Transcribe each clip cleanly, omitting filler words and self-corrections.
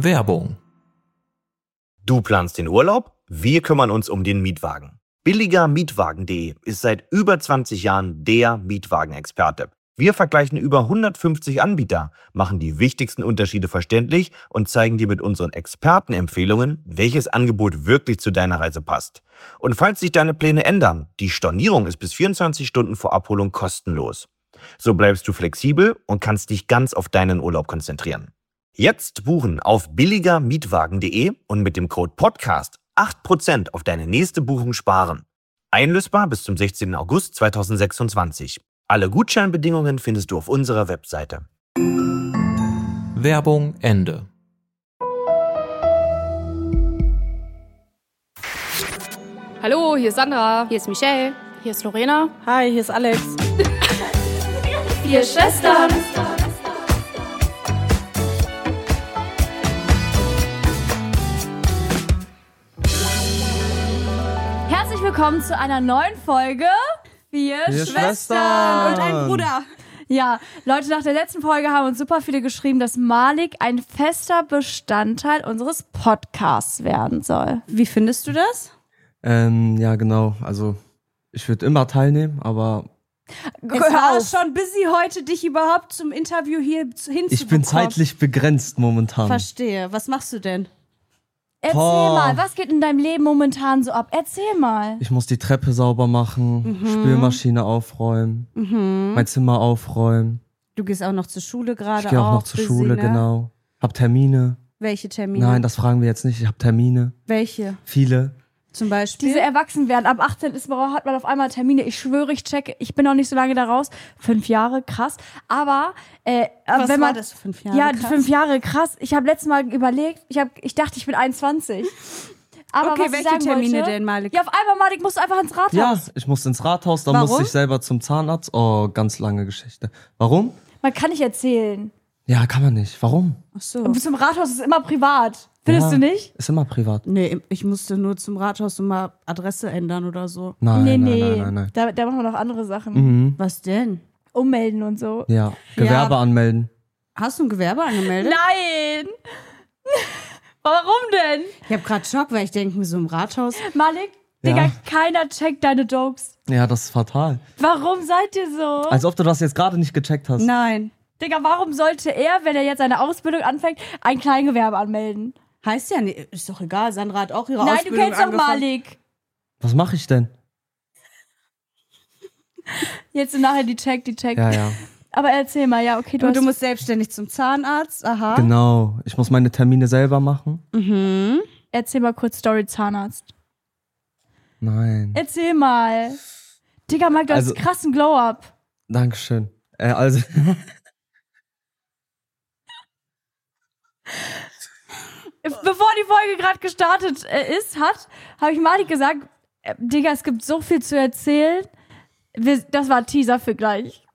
Werbung. Du planst den Urlaub? Wir kümmern uns um den Mietwagen. Billigermietwagen.de ist seit über 20 Jahren der Mietwagenexperte. Wir vergleichen über 150 Anbieter, machen die wichtigsten Unterschiede verständlich und zeigen dir mit unseren Expertenempfehlungen, welches Angebot wirklich zu deiner Reise passt. Und falls sich deine Pläne ändern, die Stornierung ist bis 24 Stunden vor Abholung kostenlos. So bleibst du flexibel und kannst dich ganz auf deinen Urlaub konzentrieren. Jetzt buchen auf billigermietwagen.de und mit dem Code PODCAST 8% auf deine nächste Buchung sparen. Einlösbar bis zum 16. August 2026. Alle Gutscheinbedingungen findest du auf unserer Webseite. Werbung Ende. Hallo, hier ist Sandra. Hier ist Michelle. Hier ist Lorena. Hi, hier ist Alex. 4 Schwestern. Herzlich willkommen zu einer neuen Folge Vier Schwestern Und ein Bruder. Ja, Leute, nach der letzten Folge haben uns super viele geschrieben, dass Malik ein fester Bestandteil unseres Podcasts werden soll. Wie findest du das? Ja, genau. Also, ich würde immer teilnehmen, aber Es war schon busy heute, dich überhaupt zum Interview hier hinzubekommen. ich bin zeitlich begrenzt momentan. Verstehe. Was machst du denn? Erzähl mal, was geht in deinem Leben momentan so ab? Erzähl mal. Ich muss die Treppe sauber machen, Spülmaschine aufräumen, mein Zimmer aufräumen. Du gehst auch noch zur Schule gerade. Ich gehe auch noch zur busy, Schule, ne? genau. Hab Termine. Welche Termine? Nein, das fragen wir jetzt nicht. Ich hab Termine. Welche? Viele. Zum Beispiel? Diese Erwachsenwerden, ab 18 hat man auf einmal Termine. Ich schwöre, ich checke, ich bin noch nicht so lange da raus. 5 Jahre, krass. Aber Was wenn man war das, 5 Jahre? Ja, krass? 5 Jahre, krass. Ich habe letztes Mal überlegt, ich dachte, ich bin 21. Aber Okay, was ich welche sagen Termine wollte, denn, Malik? Ja, auf einmal, Malik, musst du einfach ins Rathaus. Ja, ich muss ins Rathaus, dann Warum? muss ich selber zum Zahnarzt. Oh, ganz lange Geschichte. Warum? Man kann nicht erzählen. Ja, kann man nicht. Warum? Ach so. Und zum Rathaus ist immer privat. Findest Ja, du nicht? Ist immer privat. Nee, ich musste nur zum Rathaus und mal Adresse ändern oder so. Nein, Nee. nein. Da machen wir noch andere Sachen. Mhm. Was denn? Ummelden und so. Ja, Gewerbe anmelden. Hast du ein Gewerbe angemeldet? Nein! Warum denn? Ich habe gerade Schock, weil ich denke mir so im Rathaus. Malik, Ja. Digga, keiner checkt deine Jokes. Ja, das ist fatal. Warum seid ihr so? Als ob du das jetzt gerade nicht gecheckt hast. Nein. Digga, warum sollte er, wenn er jetzt seine Ausbildung anfängt, ein Kleingewerbe anmelden? Heißt ja nicht. Ist doch egal. Sandra hat auch ihre Nein, du Ausbildung kennst doch angefangen. Malik. Was mache ich denn? Jetzt nachher die Check. Ja. Aber erzähl mal, ja, okay, Du musst selbstständig zum Zahnarzt. Aha. Genau. Ich muss meine Termine selber machen. Erzähl mal kurz Story Zahnarzt. Nein. Erzähl mal. Digga, Mike, du hast Also- einen krassen Glow-Up. Dankeschön. Also, Bevor die Folge gerade gestartet habe ich Malik gesagt, Digga, es gibt so viel zu erzählen. Das war ein Teaser für gleich.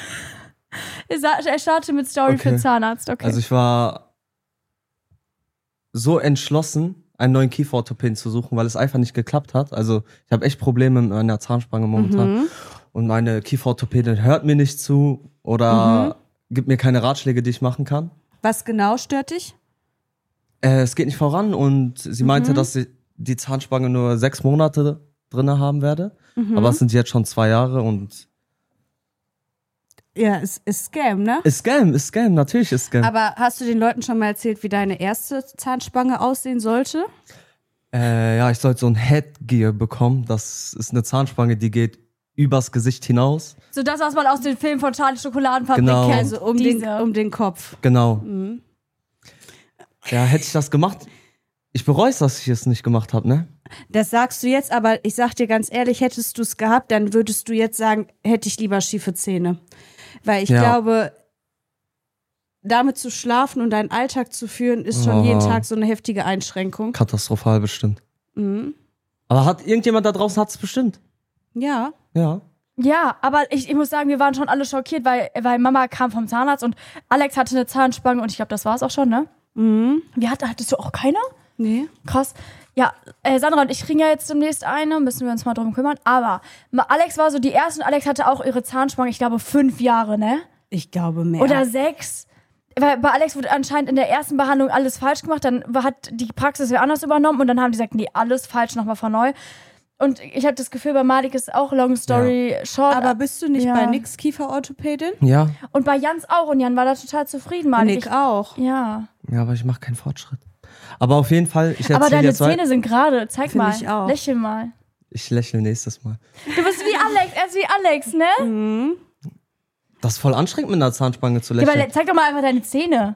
Er startet mit Story Okay. für Zahnarzt, okay. also ich war so entschlossen, einen neuen Kieferorthopäden zu suchen, weil es einfach nicht geklappt hat. Also ich habe echt Probleme mit meiner Zahnspange momentan. Und meine Kieferorthopädin hört mir nicht zu oder gibt mir keine Ratschläge, die ich machen kann. Was genau stört dich? Es geht nicht voran und sie meinte, dass ich die Zahnspange nur 6 Monate drinne haben werde. Aber es sind jetzt schon 2 Jahre und Ja, ist Scam, ne? ist Scam, natürlich ist Scam. Aber hast du den Leuten schon mal erzählt, wie deine erste Zahnspange aussehen sollte? Ja, ich sollte so ein Headgear bekommen. Das ist eine Zahnspange, die geht übers Gesicht hinaus. so das, was man aus den Filmen von Charlie Schokoladenfabrik Genau. kennt. Also um den Kopf. Genau. Ja, hätte ich das gemacht. Ich bereue es, dass ich es nicht gemacht habe, ne? Das sagst du jetzt, aber ich sag dir ganz ehrlich, hättest du es gehabt, dann würdest du jetzt sagen, hätte ich lieber schiefe Zähne. Weil ich glaube, damit zu schlafen und deinen Alltag zu führen, ist schon jeden Tag so eine heftige Einschränkung. Katastrophal bestimmt. Aber hat irgendjemand da draußen hat's bestimmt? Ja. Ja. Ja, aber ich muss sagen, wir waren schon alle schockiert, weil Mama kam vom Zahnarzt und Alex hatte eine Zahnspange und ich glaube, das war es auch schon, ne? Hattest du auch keine? Nee. Krass. Ja, Sandra und ich kriegen ja jetzt demnächst eine, müssen wir uns mal drum kümmern. Aber Alex war so die erste und Alex hatte auch ihre Zahnspange, ich glaube 5 Jahre, ne? Ich glaube mehr. Oder 6. Weil bei Alex wurde anscheinend in der ersten Behandlung alles falsch gemacht, dann hat die Praxis wer anders übernommen und dann haben die gesagt, nee, alles falsch, nochmal von neu. Und ich habe das Gefühl, bei Malik ist auch long story short. Aber bist du nicht bei Nix Kieferorthopädin? Ja. Und bei Jans auch. Und Jan war da total zufrieden, Malik. Nick auch. Ja. Ja, aber ich mache keinen Fortschritt. Aber auf jeden Fall, ich Aber erzähle deine jetzt Zähne sind gerade. Zeig Find mal. ich auch. Lächel mal. Ich lächle nächstes Mal. Du bist wie Alex. Er ist wie Alex, ne? Mhm. Das ist voll anstrengend, mit einer Zahnspange zu Ja, lächeln. aber zeig doch mal einfach deine Zähne.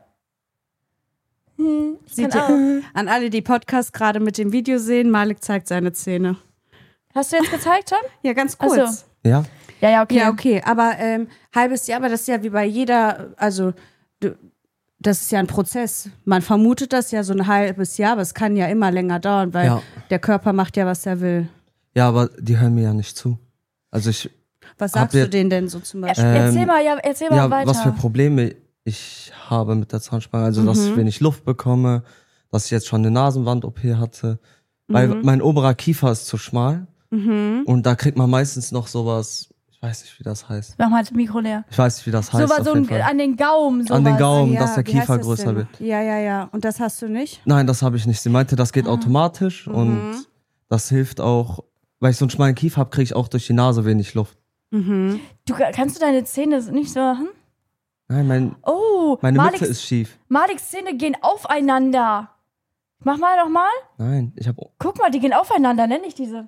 Ich Sieht kann ihr, auch. an alle, die Podcast gerade mit dem Video sehen, Malik zeigt seine Zähne. Hast du jetzt gezeigt schon? Ja, ganz Ach so. kurz. Ja? Ja, okay. Ja, okay. Aber halbes Jahr, aber das ist ja wie bei jeder, also das ist ja ein Prozess. Man vermutet das ja so ein halbes Jahr, aber es kann ja immer länger dauern, weil der Körper macht ja, was er will. Ja, aber die hören mir ja nicht zu. Also Was sagst du denen denn so zum Beispiel? Erzähl mal weiter. was für Probleme ich habe mit der Zahnspange. Also, dass ich wenig Luft bekomme, dass ich jetzt schon eine Nasenwand-OP hatte. Weil mein oberer Kiefer ist zu schmal. Und da kriegt man meistens noch sowas, ich weiß nicht, wie das heißt. Mach mal das Mikro leer. Ich weiß nicht, wie das heißt. So auf jeden Fall. an den Gaumen. Sowas. An den Gaumen, Ja, dass der wie heißt Kiefer das größer denn? wird. Ja. Und das hast du nicht? Nein, das habe ich nicht. Sie meinte, das geht automatisch und das hilft auch, weil ich so einen schmalen Kiefer habe, kriege ich auch durch die Nase wenig Luft. Kannst du deine Zähne nicht so machen? Nein, meine Mitte ist schief. Maliks Zähne gehen aufeinander. Mach mal doch mal. Nein, ich habe Guck mal, die gehen aufeinander, nenn ich diese.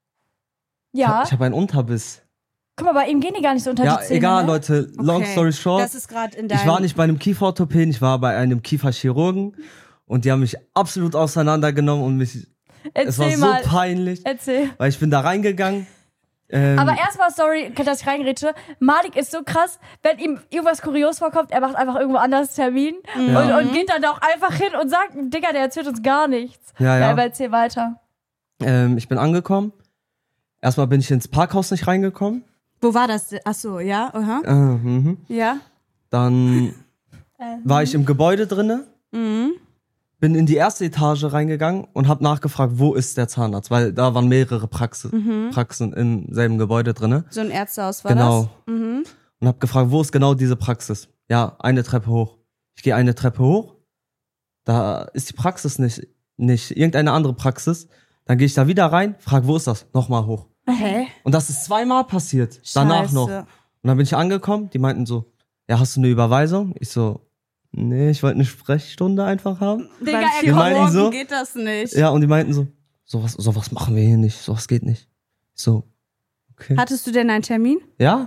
Ja. ich hab einen Unterbiss. Guck mal, bei ihm gehen die gar nicht so unter Ja, die Zähne. egal, ne? Leute. Long Okay. story short. Das ist gerade in deinem... Ich war nicht bei einem Kieferorthopäden, ich war bei einem Kieferchirurgen und die haben mich absolut auseinandergenommen und es war Erzähl so mal. peinlich, Erzähl. weil ich bin da reingegangen. Aber erstmal, sorry, dass ich reingrätsche. Malik ist so krass, wenn ihm irgendwas kurios vorkommt, er macht einfach irgendwo anders Termin und geht dann auch einfach hin und sagt, Digga, der erzählt uns gar nichts. Ja. Aber erzähl weiter. Ich bin angekommen. Erstmal bin ich ins Parkhaus nicht reingekommen. Wo war das? Achso, ja, aha. Ja. Dann war ich im Gebäude drinne, bin in die erste Etage reingegangen und habe nachgefragt, wo ist der Zahnarzt, weil da waren mehrere Praxen im selben Gebäude drinne. So ein Ärztehaus war Genau. das? Und habe gefragt, wo ist genau diese Praxis? Ja, eine Treppe hoch. Ich gehe eine Treppe hoch, da ist die Praxis nicht irgendeine andere Praxis. Dann gehe ich da wieder rein, frage, wo ist das? Nochmal hoch. Hä? Und das ist zweimal passiert, danach noch. Scheiße. Und dann bin ich angekommen, die meinten so, ja, hast du eine Überweisung? Ich so, nee, ich wollte eine Sprechstunde einfach haben. Digga, Beim Die meinten Chirurgen so- geht das nicht. Ja, und die meinten so, sowas machen wir hier nicht, sowas geht nicht. Ich so, okay. Hattest du denn einen Termin? Ja?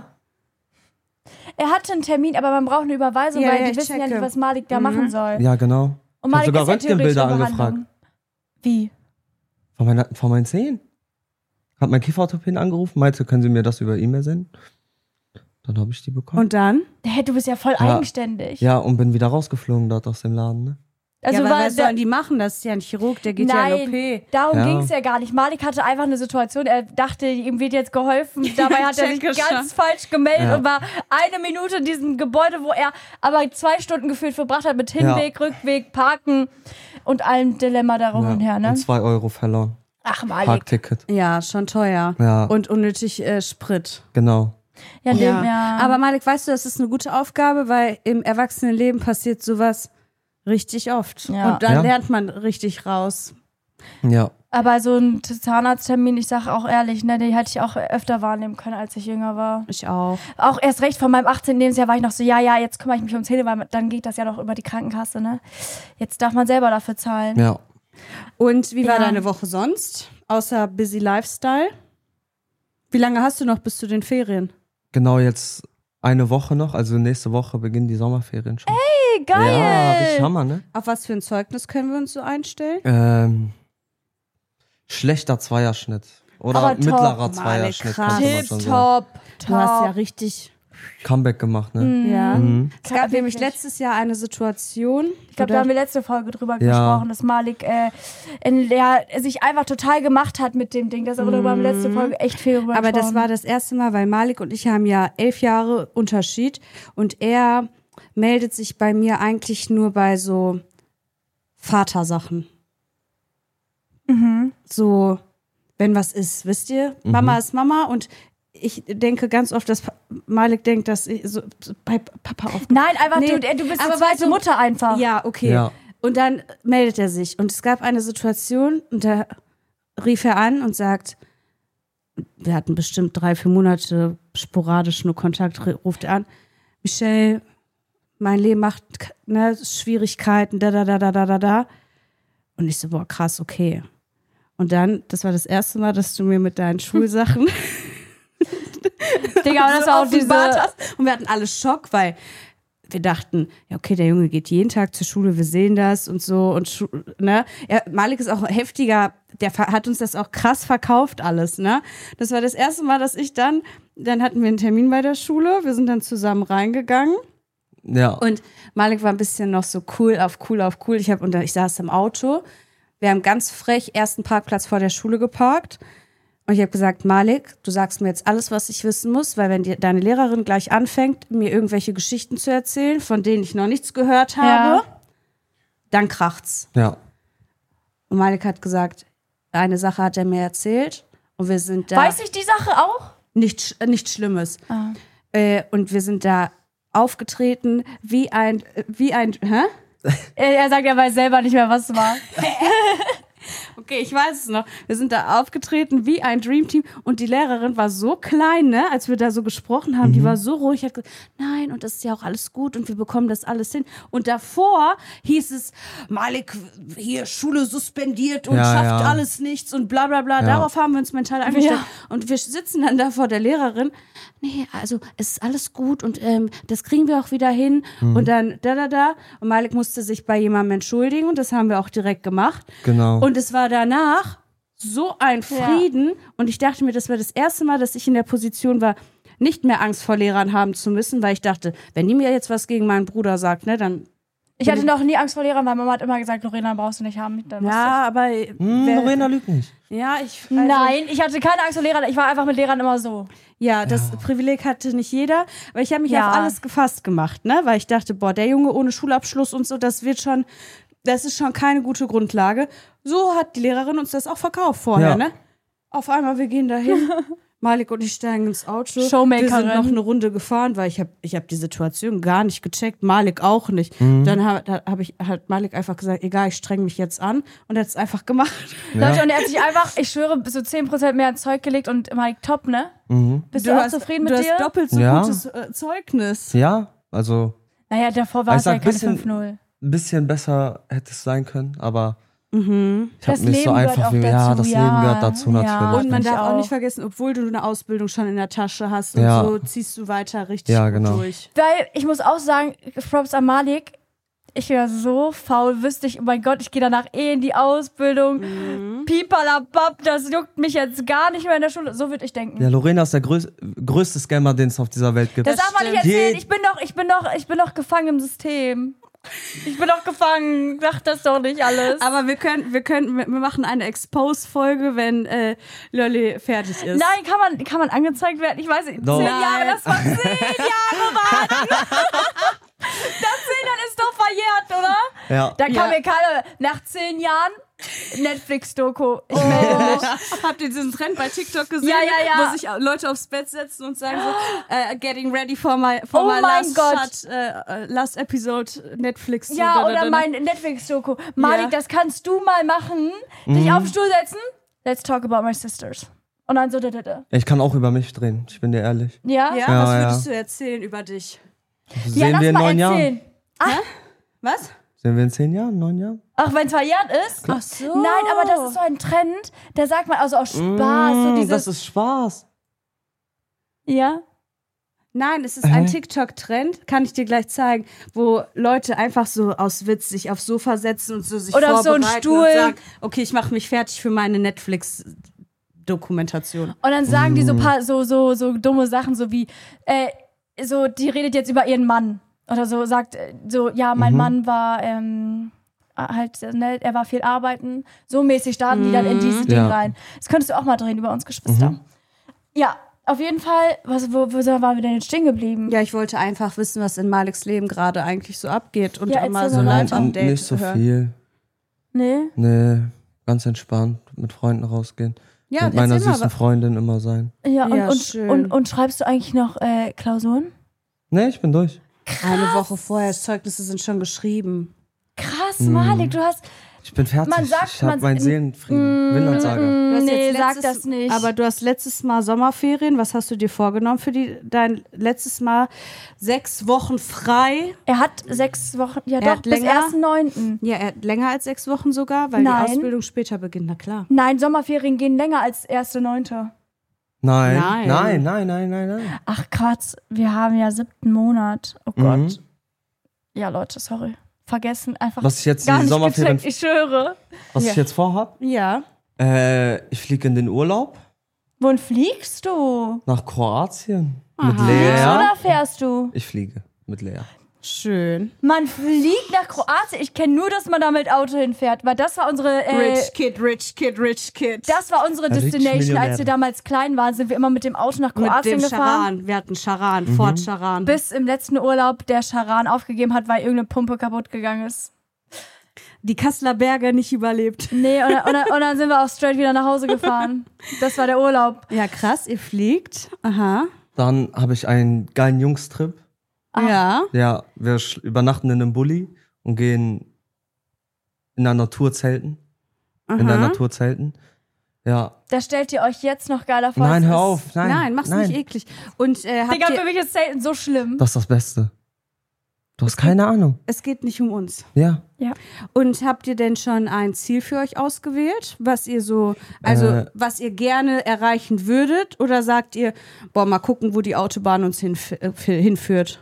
Er hatte einen Termin, aber man braucht eine Überweisung, Ja, weil ja, die ich wissen ja checke. nicht, was Malik da machen soll. Ja, genau. Und Ich hab Malik sogar ist ja Röntgenbilder theoretisch in angefragt. Behandlung. Wie? Von meinen Zähnen. Hat mein Kieferorthopäden angerufen, meinte, können Sie mir das über E-Mail senden? Dann habe ich die bekommen. Und dann? Hey, du bist ja voll Ja. eigenständig. Ja, und bin wieder rausgeflogen dort aus dem Laden, ne? Also ja, aber war was sollen die machen? Das ist ja ein Chirurg, der geht ja in Nein, OP. darum Ja. ging es ja gar nicht. Malik hatte einfach eine Situation, er dachte, ihm wird jetzt geholfen. Dabei hat er sich Checke schon. ganz falsch gemeldet Ja. und war eine Minute in diesem Gebäude, wo er aber 2 Stunden gefühlt verbracht hat mit Hinweg, Rückweg, Parken und allem Dilemma darum und her, ne? Und 2 Euro verloren. Ach, Malik. Parkticket. Ja, schon teuer. Ja. Und unnötig Sprit. Genau. Ja, Ja. ja. Aber Malik, weißt du, das ist eine gute Aufgabe, weil im Erwachsenenleben passiert sowas richtig oft. Ja. Und dann Ja. lernt man richtig raus. Ja. Aber so ein Zahnarzttermin, ich sag auch ehrlich, ne, die hätte ich auch öfter wahrnehmen können, als ich jünger war. Ich auch. Auch erst recht von meinem 18. Lebensjahr war ich noch so, ja, jetzt kümmere ich mich um Zähne, weil dann geht das ja noch über die Krankenkasse, ne? Jetzt darf man selber dafür zahlen. Ja. Und wie war Ja. deine Woche sonst? Außer Busy Lifestyle? Wie lange hast du noch bis zu den Ferien? Genau, jetzt eine Woche noch, also nächste Woche beginnen die Sommerferien schon. Hey, geil! Ja, richtig Hammer, ne? Auf was für ein Zeugnis können wir uns so einstellen? Schlechter Zweierschnitt. Oder Aber top, mittlerer Malik, Zweierschnitt, krass. könnte man schon sagen. Top. Du hast ja richtig. Comeback gemacht, ne? Ja. Mhm. Es gab nämlich Wirklich. letztes Jahr eine Situation. Ich glaube, da haben wir letzte Folge drüber Ja. gesprochen, dass Malik sich einfach total gemacht hat mit dem Ding. Das aber darüber haben wir letzte Folge echt viel drüber Aber das gesprochen. war das erste Mal, weil Malik und ich haben ja 11 Jahre Unterschied und er meldet sich bei mir eigentlich nur bei so Vatersachen. So, wenn was ist, wisst ihr? Mama ist Mama und ich denke ganz oft, dass Malik denkt, dass ich so bei Papa auf. Nein, einfach Nee, du bist aber die zweite weißt du- Mutter einfach. Ja, okay. Ja. Und dann meldet er sich. Und es gab eine Situation, und da rief er an und sagt, wir hatten bestimmt 3-4 Monate sporadisch nur Kontakt, ruft er an, Michelle, mein Leben macht Schwierigkeiten, da. Und ich so, boah, krass, okay. Und dann, das war das erste Mal, dass du mir mit deinen Schulsachen Digga, aber das so war auch diese... offenbart hast. Und wir hatten alle Schock, weil wir dachten, ja, okay, der Junge geht jeden Tag zur Schule, wir sehen das und so. Und ne? Malik ist auch heftiger, der hat uns das auch krass verkauft alles, ne? Das war das erste Mal, dass ich dann hatten wir einen Termin bei der Schule, wir sind dann zusammen reingegangen. Ja. Und Malik war ein bisschen noch so cool auf cool. Ich saß im Auto. Wir haben ganz frech ersten Parkplatz vor der Schule geparkt. Und ich habe gesagt, Malik, du sagst mir jetzt alles, was ich wissen muss, weil wenn deine Lehrerin gleich anfängt, mir irgendwelche Geschichten zu erzählen, von denen ich noch nichts gehört habe, dann kracht's. Ja. Und Malik hat gesagt, eine Sache hat er mir erzählt und wir sind da. Weiß ich die Sache auch? Nichts Schlimmes. Und wir sind da aufgetreten wie ein, hä? Er sagt, er weiß selber nicht mehr, was es war. Okay, ich weiß es noch. Wir sind da aufgetreten wie ein Dreamteam und die Lehrerin war so klein, ne, als wir da so gesprochen haben, die war so ruhig, hat gesagt, nein, und das ist ja auch alles gut und wir bekommen das alles hin. Und davor hieß es, Malik, hier Schule suspendiert und schafft alles nichts und bla bla bla. Ja. Darauf haben wir uns mental eingestellt. Ja. Und wir sitzen dann da vor der Lehrerin, nee, also es ist alles gut und das kriegen wir auch wieder hin. Und dann da. Und Malik musste sich bei jemandem entschuldigen und das haben wir auch direkt gemacht. Genau. Und es war danach so ein Frieden und ich dachte mir, das war das erste Mal, dass ich in der Position war, nicht mehr Angst vor Lehrern haben zu müssen, weil ich dachte, wenn die mir jetzt was gegen meinen Bruder sagt, ne, dann... Ich hatte noch nie Angst vor Lehrern, weil Mama hat immer gesagt, Lorena, brauchst du nicht haben. Dann Ja, aber... Lorena lügt nicht. Ja, Nein, ich hatte keine Angst vor Lehrern. Ich war einfach mit Lehrern immer so. Ja, das Privileg hatte nicht jeder, aber ich habe mich Ja. auf alles gefasst gemacht, ne, weil ich dachte, boah, der Junge ohne Schulabschluss und so, das ist schon keine gute Grundlage. So hat die Lehrerin uns das auch verkauft vorher, Ja. ne? Auf einmal, wir gehen dahin, Malik und ich steigen ins Auto. Showmakerin. Wir sind noch eine Runde gefahren, weil ich hab die Situation gar nicht gecheckt, Malik auch nicht. Dann hat Malik einfach gesagt, egal, ich streng mich jetzt an und er hat es einfach gemacht. Leute, und er hat sich einfach, ich schwöre, so 10% mehr ins Zeug gelegt und Mike, top, ne? Bist du auch zufrieden mit du dir? hast doppelt so Ja. gutes Zeugnis. Ja, also Naja, davor war Ich es ja sag keine bisschen- 5-0. ein bisschen besser hätte es sein können, aber ich Das habe nicht so Leben einfach gehört wie, auch ja, dazu, das ja. Leben gehört dazu Ja. natürlich. Und man Ich darf auch auch. nicht vergessen, obwohl du eine Ausbildung schon in der Tasche hast und Ja. so, ziehst du weiter richtig Ja, gut genau. durch. Weil ich muss auch sagen, Props an Malik, ich wäre so faul, wüsste ich, oh mein Gott, ich gehe danach in die Ausbildung. Pipalabab, das juckt mich jetzt gar nicht mehr in der Schule. So würde ich denken. Ja, Lorena ist der größte Scammer, den es auf dieser Welt gibt. Das darf man nicht stimmt. erzählen. Ich bin doch gefangen im System. Ich bin doch gefangen. Sag das doch nicht alles. Aber wir machen eine Expose-Folge, wenn Lolli fertig ist. Nein, kann man angezeigt werden? Ich weiß nicht, 10 Doch. Jahre, das war 10 Jahre, Mann. Das 10 Jahre ist doch verjährt, oder? Ja. Da kann Ja. mir keiner, nach 10 Jahren, Netflix-Doku. Ich melde mich. Habt ihr diesen Trend bei TikTok gesehen? Ja, ja, ja. Wo sich Leute aufs Bett setzen und sagen so, getting ready for my Oh mein last Gott. shot, last episode Netflix. Ja, so, oder mein Netflix-Doku. Malik, Ja. das kannst du mal machen. Dich auf den Stuhl setzen. Let's talk about my sisters. Und dann so, Ich kann auch über mich drehen, ich bin dir ehrlich. Ja? Ja, Ja, was ja. würdest du erzählen über dich? Ja, Sehen lass wir in mal 9 Jahren? erzählen. Was? Sehen wir in 10 Jahren, 9 Jahren? Ach, wenn es verjährt ist? Ach so. Nein, aber das ist so ein Trend, da sagt man also aus Spaß. So dieses, Das ist Spaß. ja? Nein, es ist ein TikTok-Trend, kann ich dir gleich zeigen, wo Leute einfach so aus Witz sich aufs Sofa setzen und so sich Oder auf so einen vorbereiten Stuhl. und sagen, okay, ich mache mich fertig für meine Netflix-Dokumentation. Und dann sagen die so paar so dumme Sachen, so wie, so, die redet jetzt über ihren Mann. Oder so, sagt, so, ja, mein Mann war, halt, ne, er war viel arbeiten. So mäßig starten die dann in diese Dinge Ja. rein. Das könntest du auch mal drehen über uns Geschwister. Ja, auf jeden Fall, wo waren wir denn jetzt stehen geblieben? Ja, ich wollte einfach wissen, was in Maliks Leben gerade eigentlich so abgeht und Ja, auch mal erzähl so mal. Live-Update Nicht so hören. viel. Nee? Nee, ganz entspannt, mit Freunden rausgehen. Ja, mit meiner erzähl mal, süßen Freundin immer sein. Ja, Ja, und, schön. und schreibst du eigentlich noch Klausuren? Nee, ich bin durch. Eine Woche vorher, Zeugnisse sind schon geschrieben. Krass, Malik, du hast... Ich bin fertig. Man sagt, ich habe man- meinen Seelenfrieden. Windansager. Du hast Nee, jetzt sag das nicht. Aber du hast letztes Mal Sommerferien. Was hast du dir vorgenommen für dein letztes Mal 6 Wochen frei? Er hat 6 Wochen, ja Er doch, hat bis länger? 1.9. Ja, er hat länger als 6 Wochen sogar, weil Nein. die Ausbildung später beginnt. Na klar. Nein, Sommerferien gehen länger als 1.9. Nein. Ach krass, wir haben ja 7. Monat. Oh Gott. Ja, Leute, sorry. Vergessen einfach. Was ich jetzt gar die nicht Sommerferien, gecheckt, ich schwöre. was Ja. ich jetzt vorhab, Ja. ich fliege in den Urlaub Wohin fliegst du? nach Kroatien Aha. mit Lea. Oder fährst du? Ich fliege mit Lea. Schön. Man fliegt nach Kroatien. Ich kenne nur, dass man da mit Auto hinfährt, weil das war unsere Rich Kid, Rich Kid, Rich Kid. das war unsere Rich Destination. Als Millionär. wir damals klein waren, sind wir immer mit dem Auto nach Mit Kroatien dem gefahren. Charan. Wir hatten Charan, Ford Charan. Bis im letzten Urlaub der Charan aufgegeben hat, weil irgendeine Pumpe kaputt gegangen ist. Die Kasseler Berge nicht überlebt. Nee, und dann sind wir auch straight wieder nach Hause gefahren. Das war der Urlaub. Ja, krass, ihr fliegt. Aha. Dann habe ich einen geilen Jungstrip. Ja. Ja, wir übernachten in einem Bulli und gehen in der Natur zelten. In der Natur zelten. Ja. Da stellt ihr euch jetzt noch geiler vor. Nein, Es hör ist- auf. Nein, mach's nicht eklig. Und habt Digga, für ihr, mich ist Zelten so schlimm. Das ist das Beste. Du hast keine Ahnung. es geht nicht um uns. Ja. Ja. Und habt ihr denn schon ein Ziel für euch ausgewählt, was ihr so, also was ihr gerne erreichen würdet? Oder sagt ihr, boah, mal gucken, wo die Autobahn uns hinführt?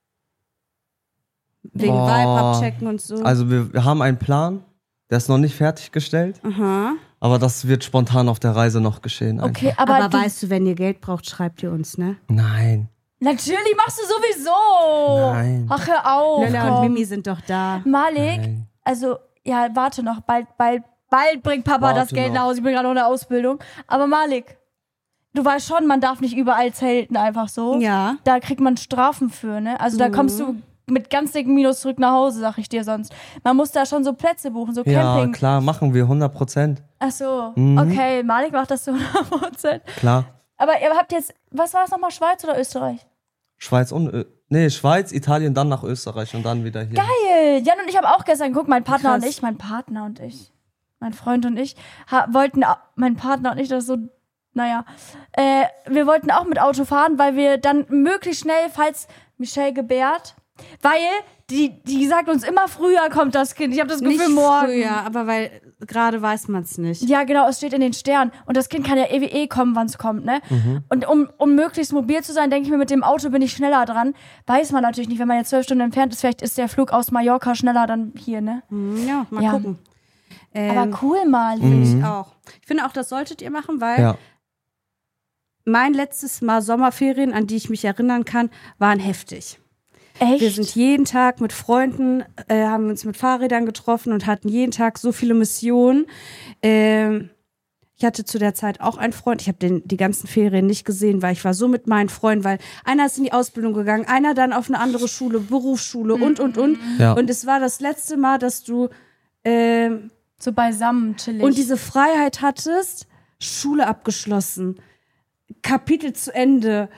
Wegen Boah. Vibe abchecken und so. Also wir haben einen Plan, der ist noch nicht fertiggestellt, Aha. aber das wird spontan auf der Reise noch geschehen. einfach. Okay, aber, Aber du, weißt du, wenn ihr Geld braucht, schreibt ihr uns, ne? Nein. natürlich machst du sowieso. Nein. Ach, hör auf. Lola und komm. Mimi sind doch da. Malik, Nein. also, ja, warte noch. Bald bringt Papa Warte das Geld noch. nach Hause. Ich bin gerade noch in der Ausbildung. Aber Malik, du weißt schon, man darf nicht überall zelten einfach so. Ja. Da kriegt man Strafen für, ne? Also da kommst du mit ganz dicken Minus zurück nach Hause, sag ich dir sonst. Man muss da schon so Plätze buchen, so Ja, Camping. klar, machen wir 100%. Ach so, Mhm. okay, Malik macht das zu 100%. Klar. Aber ihr habt jetzt, was war es nochmal, Schweiz oder Österreich? Schweiz und Schweiz, Italien, dann nach Österreich und dann wieder hier. Geil! Jan und ich haben auch gestern geguckt, mein Partner Krass. und ich, mein Freund und ich, wollten, mein Partner und ich, das ist so, naja, wir wollten auch mit Auto fahren, weil wir dann möglichst schnell, falls Michelle gebärt, weil die sagt uns immer, früher kommt das Kind. Ich habe das Gefühl, Nicht morgen. früher, aber weil gerade weiß man es nicht. Ja, genau, es steht in den Sternen. Und das Kind kann ja kommen, wann es kommt, ne? Und um möglichst mobil zu sein, denke ich mir, mit dem Auto bin ich schneller dran. Weiß man natürlich nicht, wenn man jetzt 12 Stunden entfernt ist. Vielleicht ist der Flug aus Mallorca schneller dann hier, ne? Ja, mal Ja. gucken. Aber cool mal. Ich auch. Ich finde auch, das solltet ihr machen, weil Ja. mein letztes Mal Sommerferien, an die ich mich erinnern kann, waren heftig. Echt? Wir sind jeden Tag mit Freunden, haben uns mit Fahrrädern getroffen und hatten jeden Tag so viele Missionen. Ich hatte zu der Zeit auch einen Freund, ich habe die ganzen Ferien nicht gesehen, weil ich war so mit meinen Freunden, weil einer ist in die Ausbildung gegangen, einer dann auf eine andere Schule, Berufsschule und. Ja. Und es war das letzte Mal, dass du so beisammen, chillig. und diese Freiheit hattest, Schule abgeschlossen, Kapitel zu Ende,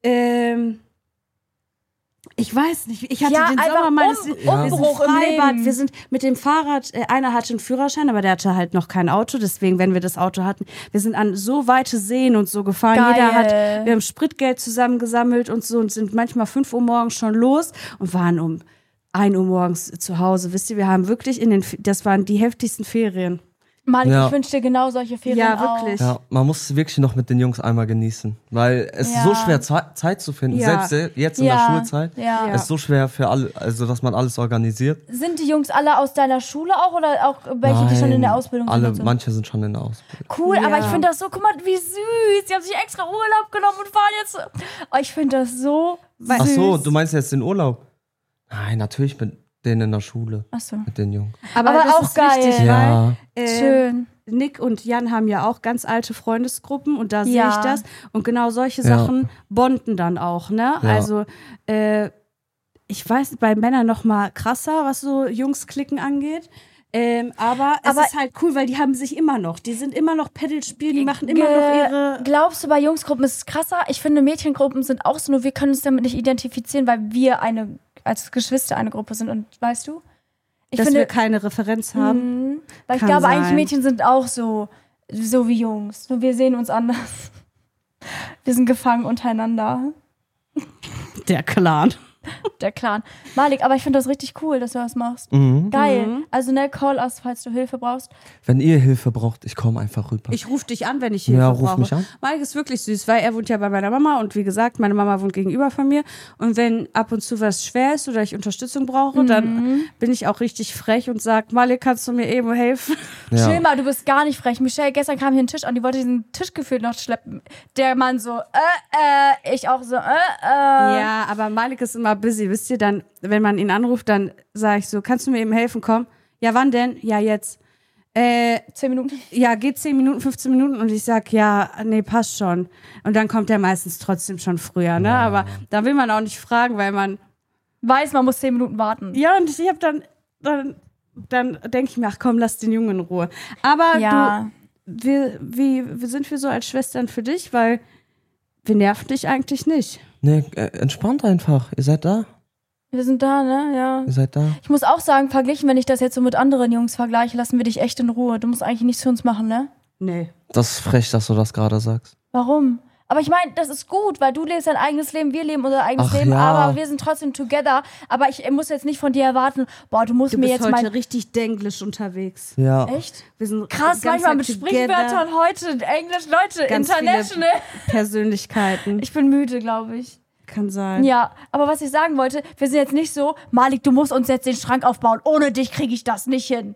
ich weiß nicht, ich hatte Ja, den einfach Sommer meines Umbruch wir sind im Freibad, Leben. wir sind mit dem Fahrrad, einer hatte einen Führerschein, aber der hatte halt noch kein Auto, deswegen, wenn wir das Auto hatten, wir sind an so weite Seen und so gefahren, Geil. wir haben Spritgeld zusammengesammelt und so und sind manchmal 5 Uhr morgens schon los und waren um 1 Uhr morgens zu Hause, wisst ihr, wir haben wirklich das waren die heftigsten Ferien. Malik, Ja. ich wünsche dir genau solche Ferien Ja, auch. wirklich. Ja, man muss wirklich noch mit den Jungs einmal genießen, weil es ist Ja. so schwer Zeit zu finden, Ja. selbst jetzt in Ja. der Schulzeit. Ja. Es ist so schwer für alle, also dass man alles organisiert. Sind die Jungs alle aus deiner Schule auch oder auch welche, die schon in der Ausbildung alle, sind? und so? manche sind schon in der Ausbildung. Cool, Ja. aber ich finde das so, guck mal, wie süß. Die haben sich extra Urlaub genommen und fahren jetzt. Oh, ich finde das so süß. Ach so, du meinst jetzt den Urlaub? Nein, natürlich mit denen in der Schule, Ach so. mit den Jungs. Aber Aber das auch ist geil. wichtig, Ja. weil Schön. Nick und Jan haben ja auch ganz alte Freundesgruppen und da sehe Ja. ich das. Und genau solche Ja. Sachen bonden dann auch, ne? Ja. Also, ich weiß, bei Männern noch mal krasser, was so Jungsklicken angeht. Aber es ist halt cool, weil die haben sich immer noch. Die sind immer noch Paddle spielen, die machen immer noch ihre... Glaubst du, bei Jungsgruppen ist es krasser? Ich finde, Mädchengruppen sind auch so, nur wir können uns damit nicht identifizieren, weil wir als Geschwister eine Gruppe sind. Und weißt du? Dass wir keine Referenz haben. Weil ich glaube, eigentlich Mädchen sind auch so wie Jungs. Nur wir sehen uns anders. Wir sind gefangen untereinander. Der Clan. Der Clan. Malik, aber ich finde das richtig cool, dass du das machst. Geil. Also call us, falls du Hilfe brauchst. Wenn ihr Hilfe braucht, ich komme einfach rüber. Ich rufe dich an, wenn ich Hilfe brauche. Ja, ruf mich an. Malik ist wirklich süß, weil er wohnt ja bei meiner Mama und wie gesagt, meine Mama wohnt gegenüber von mir und wenn ab und zu was schwer ist oder ich Unterstützung brauche, dann bin ich auch richtig frech und sage, Malik, kannst du mir eben helfen? Ja. Chill mal, du bist gar nicht frech. Michelle, gestern kam hier ein Tisch an, die wollte diesen Tisch gefühlt noch schleppen. Der Mann so, ich auch so, Ja, aber Malik ist immer busy, wisst ihr, dann, wenn man ihn anruft, dann sage ich so, kannst du mir eben helfen, komm? Ja, wann denn? Ja, jetzt. 10 Minuten? Ja, geht 10 Minuten, 15 Minuten und ich sag, ja, nee, passt schon. Und dann kommt er meistens trotzdem schon früher, ne? Ja. Aber da will man auch nicht fragen, weil man weiß, man muss 10 Minuten warten. Ja, und ich hab dann denke ich mir, ach komm, lass den Jungen in Ruhe. Aber ja. wie sind wir so als Schwestern für dich? Weil wir nerven dich eigentlich nicht. Nee, entspannt einfach. Ihr seid da. Wir sind da, ne? Ja. Ihr seid da. Ich muss auch sagen, verglichen, wenn ich das jetzt so mit anderen Jungs vergleiche, lassen wir dich echt in Ruhe. Du musst eigentlich nichts für uns machen, ne? Nee. Das ist frech, dass du das gerade sagst. Warum? Aber ich meine, das ist gut, weil du lebst dein eigenes Leben, wir leben unser eigenes Leben, aber wir sind trotzdem together. Aber ich muss jetzt nicht von dir erwarten, boah, du musst mir jetzt mal... Du bist heute richtig denglisch unterwegs. Ja. Echt? Wir sind krass, manchmal mit Sprichwörtern heute, Englisch, Leute, ganz international. Persönlichkeiten. Ich bin müde, glaube ich. Kann sein. Ja, aber was ich sagen wollte, wir sind jetzt nicht so, Malik, du musst uns jetzt den Schrank aufbauen, ohne dich kriege ich das nicht hin.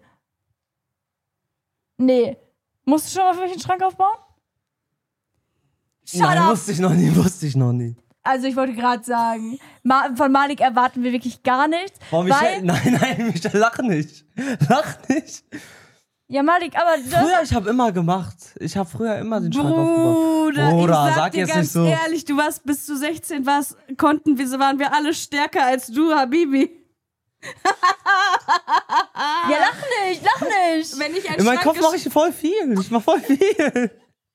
Nee. Musst du schon mal für mich einen Schrank aufbauen? Nein, wusste ich noch nie. Also ich wollte gerade sagen, von Malik erwarten wir wirklich gar nichts. Boah, Michelle, nein, Michelle, lach nicht. Lach nicht. Ja, Malik, aber... Früher, ich habe immer gemacht. Ich habe früher immer den Schrank aufgebaut. Bruder, ich sag dir jetzt ganz nicht so. ehrlich, du warst, bis du 16 warst, waren wir alle stärker als du, Habibi. Ja, lach nicht. Wenn ich In meinem Kopf mache ich voll viel. Ich mache voll viel.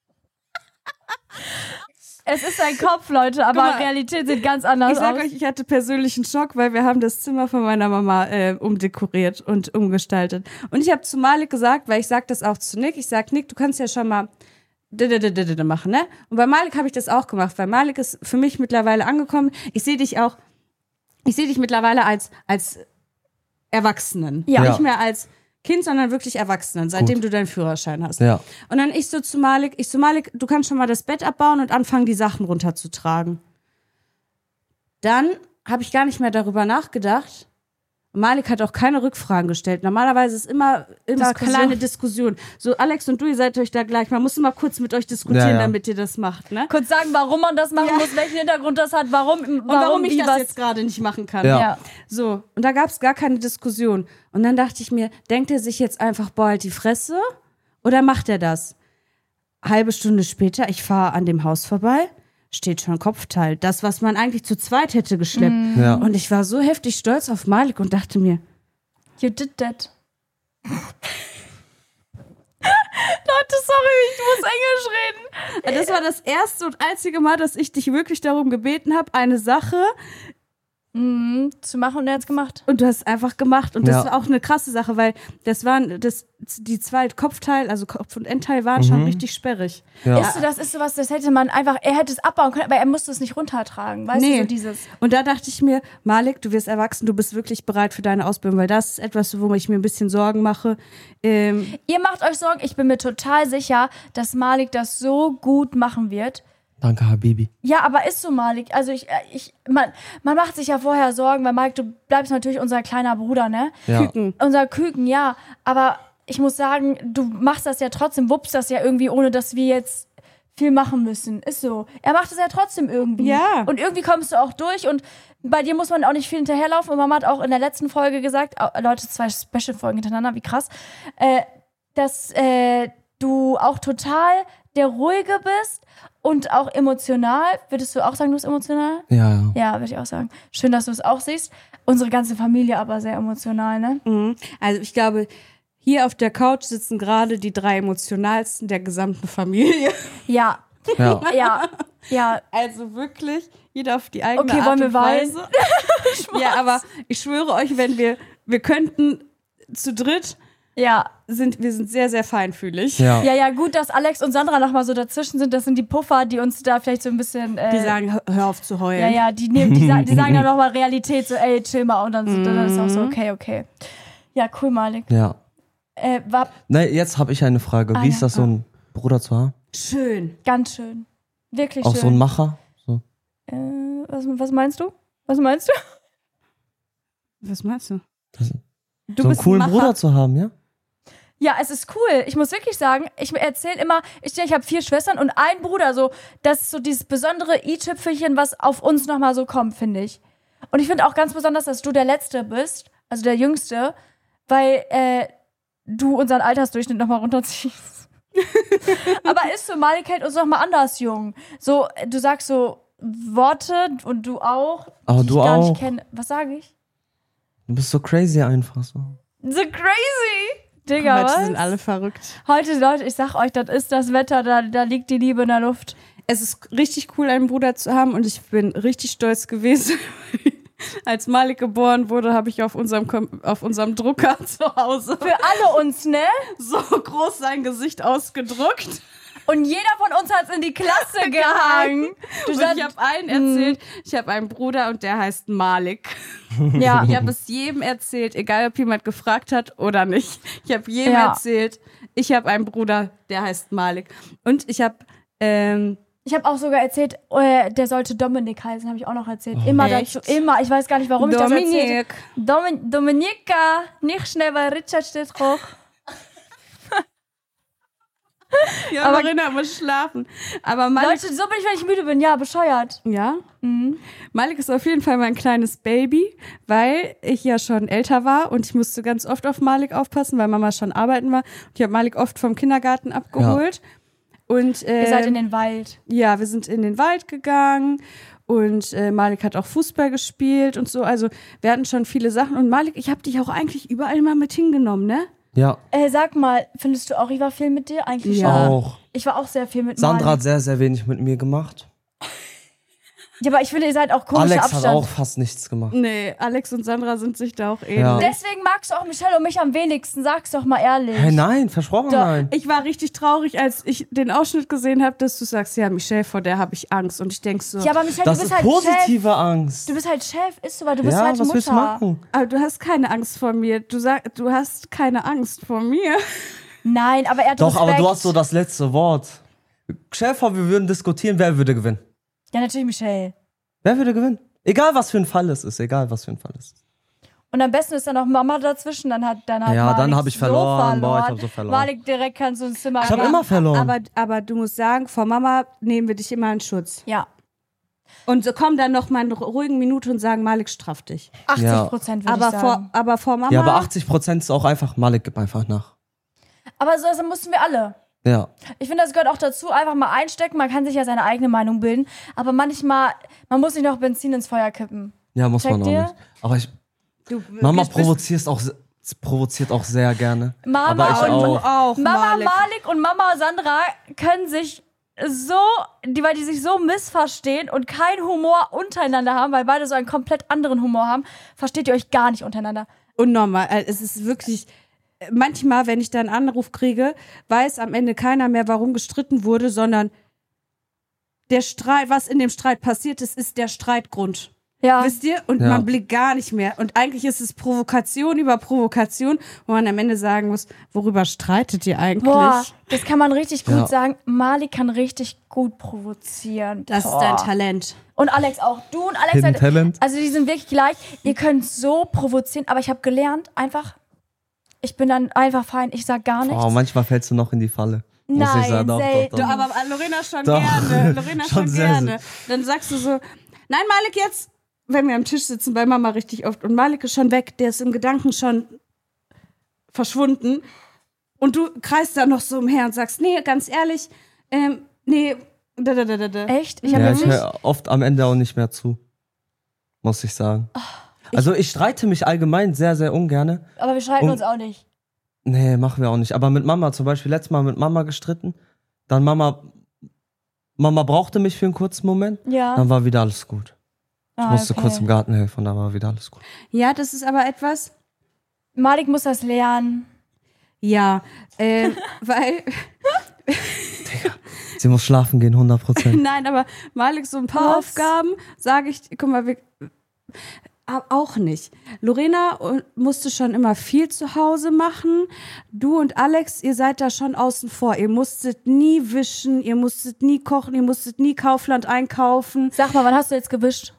Es ist ein Kopf, Leute, aber Realität sieht ganz anders aus. Ich sag euch, ich hatte persönlichen Schock, weil wir haben das Zimmer von meiner Mama umdekoriert und umgestaltet. Und ich habe zu Malik gesagt, weil ich sag das auch zu Nick, ich sag, Nick, du kannst ja schon mal machen, ne? Und bei Malik habe ich das auch gemacht, weil Malik ist für mich mittlerweile angekommen. Ich sehe dich mittlerweile als Erwachsenen. Ja. Nicht mehr als Kind, sondern wirklich Erwachsenen, seitdem du deinen Führerschein hast. Ja. Und dann ich so zu Malik, du kannst schon mal das Bett abbauen und anfangen, die Sachen runterzutragen. Dann habe ich gar nicht mehr darüber nachgedacht. Malik hat auch keine Rückfragen gestellt. Normalerweise ist immer kleine Diskussion. So, Alex und du, ihr seid euch da gleich. Man muss immer kurz mit euch diskutieren, damit ihr das macht, ne? Kurz sagen, warum man das machen muss, welchen Hintergrund das hat, warum ich das jetzt gerade nicht machen kann. Ja. So, und da gab es gar keine Diskussion. Und dann dachte ich mir, denkt er sich jetzt einfach, boah, halt die Fresse? Oder macht er das? Halbe Stunde später, ich fahre an dem Haus vorbei, steht schon Kopfteil. Das, was man eigentlich zu zweit hätte geschleppt. Ja. Und ich war so heftig stolz auf Malik und dachte mir, you did that. Leute, sorry, ich muss Englisch reden. Das war das erste und einzige Mal, dass ich dich wirklich darum gebeten habe, eine Sache zu machen, und er hat's gemacht. Und du hast es einfach gemacht. Und das war auch eine krasse Sache, weil die zwei Kopfteil, also Kopf- und Endteil waren schon richtig sperrig. Ja. Das ist sowas, das hätte man einfach, er hätte es abbauen können, aber er musste es nicht runtertragen. Weißt du, so dieses. Und da dachte ich mir, Malik, du wirst erwachsen, du bist wirklich bereit für deine Ausbildung, weil das ist etwas, wo ich mir ein bisschen Sorgen mache. Ihr macht euch Sorgen, ich bin mir total sicher, dass Malik das so gut machen wird. Danke, Habibi. Ja, aber ist so, Malik. Also man macht sich ja vorher Sorgen, weil Malik, du bleibst natürlich unser kleiner Bruder, ne? Ja. Küken. Unser Küken, ja. Aber ich muss sagen, du machst das ja trotzdem, wuppst das ja irgendwie, ohne dass wir jetzt viel machen müssen. Ist so. Er macht es ja trotzdem irgendwie. Ja. Und irgendwie kommst du auch durch und bei dir muss man auch nicht viel hinterherlaufen. Und Mama hat auch in der letzten Folge gesagt, Leute, 2 Special-Folgen hintereinander, wie krass, dass du auch total der Ruhige bist und auch emotional. Würdest du auch sagen, du bist emotional? Ja. Ja, würde ich auch sagen. Schön, dass du es auch siehst. Unsere ganze Familie aber sehr emotional, ne? Also ich glaube, Hier auf der Couch sitzen gerade die 3 emotionalsten der gesamten Familie. Ja, Ja. ja. Also wirklich, jeder auf die eigene Okay, Art wollen wir und Weise. Ja, aber ich schwöre euch, wenn wir könnten zu dritt, Ja. wir sind sehr, sehr feinfühlig. Ja. Ja, gut, dass Alex und Sandra noch mal so dazwischen sind. Das sind die Puffer, die uns da vielleicht so ein bisschen. Die sagen, hör auf zu heulen. Ja, die sagen dann noch mal Realität, so, ey, chill mal. Und dann ist auch so, okay. Ja, cool, Malik. Ja. War Nein, jetzt habe ich eine Frage. Wie ist das, so einen Bruder zu haben? Schön. ganz schön. Wirklich Auch schön. so ein Macher? So. Was meinst du? Was meinst du? Was meinst du? Das, Du so einen bist coolen ein Macher. Bruder zu haben, ja? Ja, es ist cool. Ich muss wirklich sagen, ich erzähle immer, ich habe 4 Schwestern und einen Bruder, so, das ist so dieses besondere i-Tüpfelchen, was auf uns nochmal so kommt, finde ich. Und ich finde auch ganz besonders, dass du der Letzte bist, also der Jüngste, weil du unseren Altersdurchschnitt nochmal runterziehst. Aber ist so, Malik hält uns nochmal anders jung. So, du sagst so Worte und du auch, Aber die du ich gar auch. nicht kenne. Was sage ich? Du bist so crazy einfach so. So crazy! Digga, Heute was? sind alle verrückt. Heute, Leute, ich sag euch, das ist das Wetter, da liegt die Liebe in der Luft. Es ist richtig cool, einen Bruder zu haben und ich bin richtig stolz gewesen. Als Malik geboren wurde, habe ich auf unserem Drucker zu Hause Für alle uns, ne? so groß sein Gesicht ausgedruckt. Und jeder von uns hat's in die Klasse gehangen. Du Und ich habe allen erzählt, ich habe einen Bruder und der heißt Malik. ja, Ich habe es jedem erzählt, egal ob jemand gefragt hat oder nicht. Ich habe jedem Ja. erzählt, ich habe einen Bruder, der heißt Malik. Und ich habe ich habe auch sogar erzählt, der sollte Dominik heißen, habe ich auch noch erzählt. Immer Echt? dazu, immer. Ich weiß gar nicht, warum ich das erzählt. Dominik. Dominika, nicht schnell, weil Richard steht hoch. Ja, Aber- Marina muss schlafen. Aber Malik, Leute, so bin ich, wenn ich müde bin. Ja, bescheuert. ja? Malik ist auf jeden Fall mein kleines Baby, weil ich ja schon älter war und ich musste ganz oft auf Malik aufpassen, weil Mama schon arbeiten war. Und ich habe Malik oft vom Kindergarten abgeholt. Und, Ihr seid in den Wald. ja, wir sind in den Wald gegangen und Malik hat auch Fußball gespielt und so. Also wir hatten schon viele Sachen. Und Malik, ich habe dich auch eigentlich überall mal mit hingenommen, ne? Ja. Sag mal, findest du auch, ich war viel mit dir? Eigentlich Ja. schon. Auch. Ich war auch sehr viel mit Sandra Malik. hat sehr, sehr wenig mit mir gemacht. Ja, aber ich finde, ihr seid auch komischer Alex Abstand. hat auch fast nichts gemacht. Nee, Alex und Sandra sind sich da auch ähnlich. Ja. Deswegen magst du auch Michelle und mich am wenigsten. Sag's doch mal ehrlich. Hey, nein, versprochen, Doch. nein. Ich war richtig traurig, als ich den Ausschnitt gesehen habe, dass du sagst, ja, Michelle, vor der habe ich Angst. Und ich denk so, Ja, aber Michelle, Das du ist bist halt Chef. positive Angst. Du bist halt Chef, ist so, weil du bist Ja, halt was Mutter. willst du machen? aber du hast keine Angst vor mir. Du hast keine Angst vor mir. Nein, aber er hat Doch, Respekt. aber du hast so das letzte Wort. Stell dir vor, wir würden diskutieren, wer würde gewinnen. Ja, natürlich Michelle. Wer würde gewinnen? Egal, was für ein Fall es ist. Egal, was für ein Fall es ist. Und am besten ist dann noch Mama dazwischen, dann hat Ja, Malik dann hab ich so verloren. Boah, ich hab so verloren. Malik direkt kannst du ins Zimmer Ich habe gehen. immer verloren. Aber du musst sagen, vor Mama nehmen wir dich immer in Schutz. Ja, Und so kommen dann noch mal in einer ruhigen Minute und sagen, Malik straft dich. 80% würde ich sagen. Aber vor Mama. Ja, aber 80% ist auch einfach, Malik, gib einfach nach. Aber so also mussten wir alle. Ja. Ich finde, das gehört auch dazu, einfach mal einstecken. Man kann sich ja seine eigene Meinung bilden. Aber manchmal, man muss nicht noch Benzin ins Feuer kippen. Ja, muss man Checkt auch ihr? nicht. Aber du Mama bist- provoziert auch sehr gerne. Mama aber ich und Du auch. auch, Mama Malik. Malik und Mama Sandra können sich so, weil die sich so missverstehen und keinen Humor untereinander haben, weil beide so einen komplett anderen Humor haben, versteht ihr euch gar nicht untereinander. Unnormal. Es ist wirklich. Manchmal, wenn ich da einen Anruf kriege, weiß am Ende keiner mehr, warum gestritten wurde, sondern der Streit, was in dem Streit passiert ist, ist der Streitgrund. Ja. Wisst ihr? Und Ja. man blickt gar nicht mehr. Und eigentlich ist es Provokation über Provokation, wo man am Ende sagen muss, worüber streitet ihr eigentlich? Boah, das kann man richtig gut Ja. sagen. Malik kann richtig gut provozieren. Das ist Boah. dein Talent. Und Alex auch. Du und Alex, Hidden Talent. also die sind wirklich gleich. Ihr könnt so provozieren, aber ich habe gelernt, einfach, ich bin dann einfach fein, ich sag gar nichts. Oh, manchmal fällst du noch in die Falle. Muss Nein, ich sagen. Doch, selten. doch, doch. Aber Lorena schon Doch. gerne. Lorena Schon schon sehr, gerne. Dann sagst du so, nein, Malik, jetzt, wenn wir am Tisch sitzen bei Mama richtig oft und Malik ist schon weg, der ist im Gedanken schon verschwunden und du kreist da noch so umher und sagst, nee, ganz ehrlich, nee, Echt? Ich habe Ja, jetzt ich nicht. höre oft am Ende auch nicht mehr zu. Muss ich sagen. Also ich streite mich allgemein sehr, sehr ungerne. Aber wir streiten Und- uns auch nicht. Nee, machen wir auch nicht. Aber mit Mama zum Beispiel, letztes Mal mit Mama gestritten. Dann Mama brauchte mich für einen kurzen Moment. Ja. Dann war wieder alles gut. Ich musste okay. kurz im Garten helfen, dann war wieder alles gut. Ja, das ist aber etwas, Malik muss das lernen. ja, weil, Sie muss schlafen gehen, 100%. nein, aber Malik, so ein paar Was? Aufgaben, sage ich, guck mal, auch nicht. Lorena musste schon immer viel zu Hause machen. Du und Alex, ihr seid da schon außen vor. Ihr musstet nie wischen, ihr musstet nie kochen, ihr musstet nie Kaufland einkaufen. Sag mal, wann hast du jetzt gewischt?